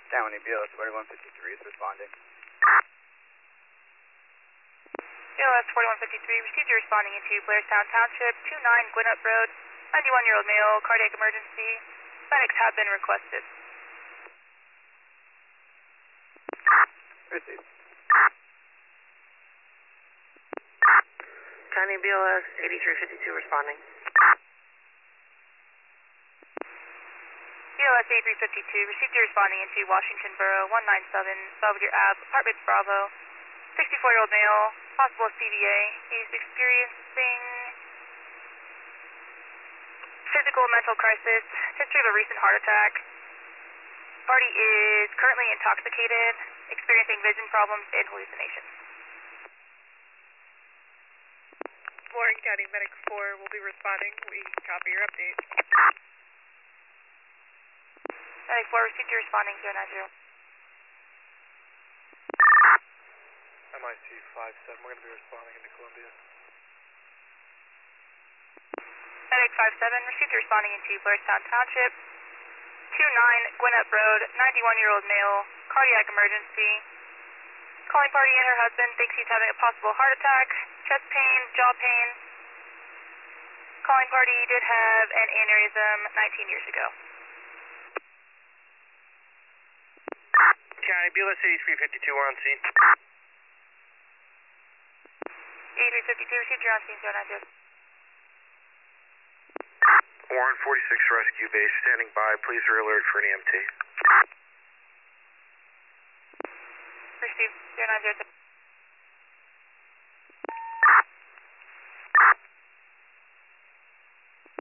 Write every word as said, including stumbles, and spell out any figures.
County B L S forty-one fifty-three is responding. B L S forty-one fifty-three, received you responding into Blairstown Township, two nine Gwinnett Road, ninety-one-year-old male, cardiac emergency. Medics have been requested. Received. County B L S eighty-three fifty-two responding. B L S eighty-three fifty-two, received you responding into Washington Borough, one ninety-seven Belvedere Ave, Apartments Bravo, sixty-four-year-old male, possible C V A. He's experiencing physical and mental crisis, history of a recent heart attack. Party is currently intoxicated, experiencing vision problems and hallucinations. Warren County Medic four will be responding. We copy your update. Medic four, received you responding zero nine zero. M I C five seven, we're going to be responding into Columbia. Medic five seven, received you responding into Blairstown Township, two nine Gwinnett Road, ninety-one-year-old male, cardiac emergency. Calling party and her husband thinks he's having a possible heart attack, chest pain, jaw pain. Calling party did have an aneurysm nineteen years ago. County B L S eighty-three fifty-two, we're on scene. eighty-three fifty-two, received you on scene zero nine zero. Warren forty-six Rescue Base, standing by. Please alert for an E M T. Received zero nine zero.